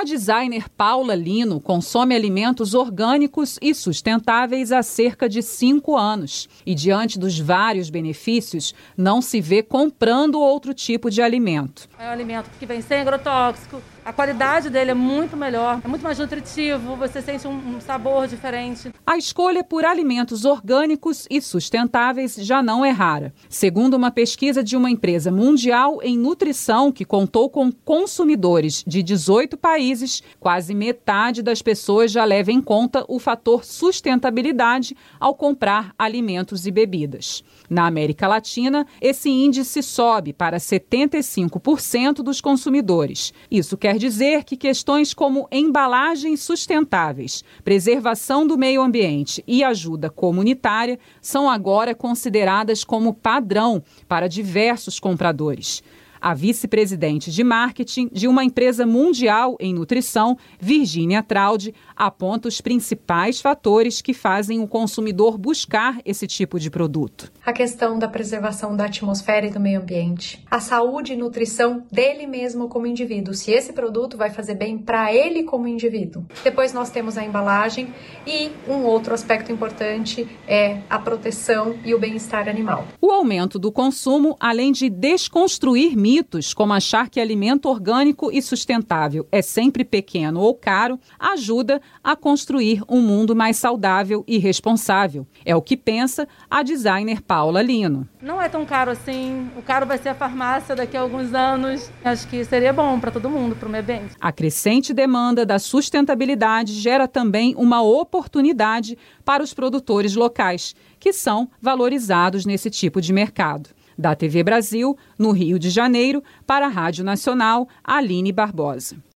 A designer Paula Lino consome alimentos orgânicos e sustentáveis há cerca de 5 anos. E diante dos vários benefícios, não se vê comprando outro tipo de alimento. É um alimento que vem sem agrotóxico, a qualidade dele é muito melhor, é muito mais nutritivo, você sente um sabor diferente. A escolha por alimentos orgânicos e sustentáveis já não é rara. Segundo uma pesquisa de uma empresa mundial em nutrição que contou com consumidores de 18 países, quase metade das pessoas já leva em conta o fator sustentabilidade ao comprar alimentos e bebidas. Na América Latina, esse índice sobe para 75% dos consumidores. Isso quer dizer que questões como embalagens sustentáveis, preservação do meio ambiente e ajuda comunitária são agora consideradas como padrão para diversos compradores. A vice-presidente de marketing de uma empresa mundial em nutrição, Virginia Traude, aponta os principais fatores que fazem o consumidor buscar esse tipo de produto. A questão da preservação da atmosfera e do meio ambiente. A saúde e nutrição dele mesmo como indivíduo. Se esse produto vai fazer bem para ele como indivíduo. Depois nós temos a embalagem e um outro aspecto importante é a proteção e o bem-estar animal. O aumento do consumo, além de desconstruir mitos, como achar que alimento orgânico e sustentável é sempre pequeno ou caro, ajuda a construir um mundo mais saudável e responsável. É o que pensa a designer Paula Lino. Não é tão caro assim, o caro vai ser a farmácia daqui a alguns anos. Acho que seria bom para todo mundo, para o meio ambiente. A crescente demanda da sustentabilidade gera também uma oportunidade para os produtores locais, que são valorizados nesse tipo de mercado. Da TV Brasil, no Rio de Janeiro, para a Rádio Nacional, Aline Barbosa.